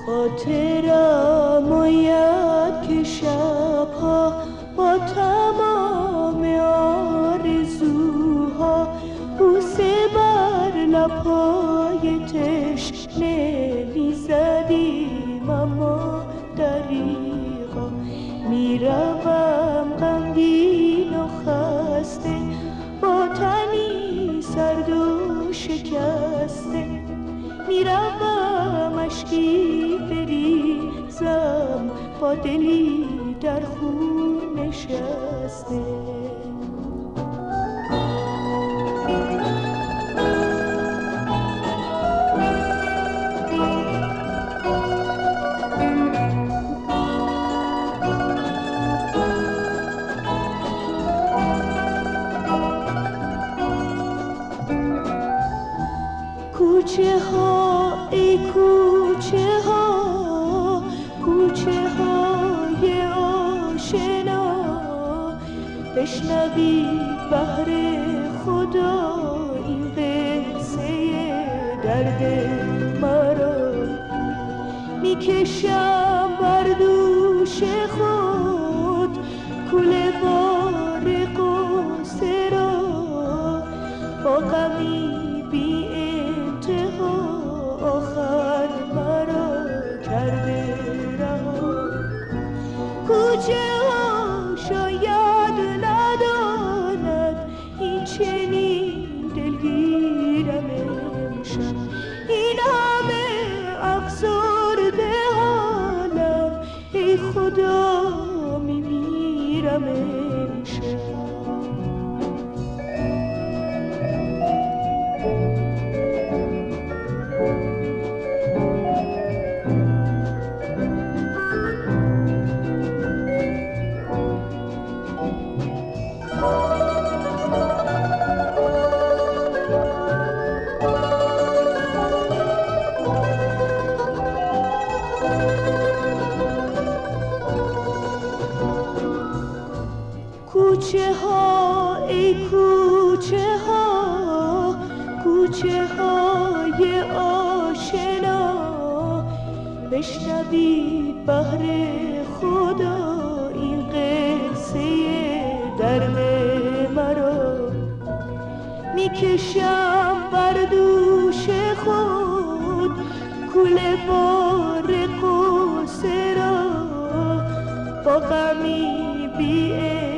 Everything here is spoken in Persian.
خاطرم آید که شبها با تمام آرزوها بوسه بر لبهای تشنه میزدیم، اما دریغا میروم غمگین و خسته با تنی سرد و شکسته، میروم اشکی بریزم با دلی در خون نشسته. کوچه ها ای کوچه ها، کوچه های آشنا، بشنوید بهر خدا این قصه درد مرا. میکشم بر دوش خود کوله بار قصه را، با غمی بی آخر مرا کرده رها. کوچه ها شاید نداند این چنین دلگیرم امشب، این همه افسرده حالم، ای خدا میمیرم امشب. کوچه ها ای کوچه ها، کوچه های آشنا، بشنوید بهر خدا این قصه درد مرا. میکشم بر دوش خود کوله بار قصه را، با غمی بی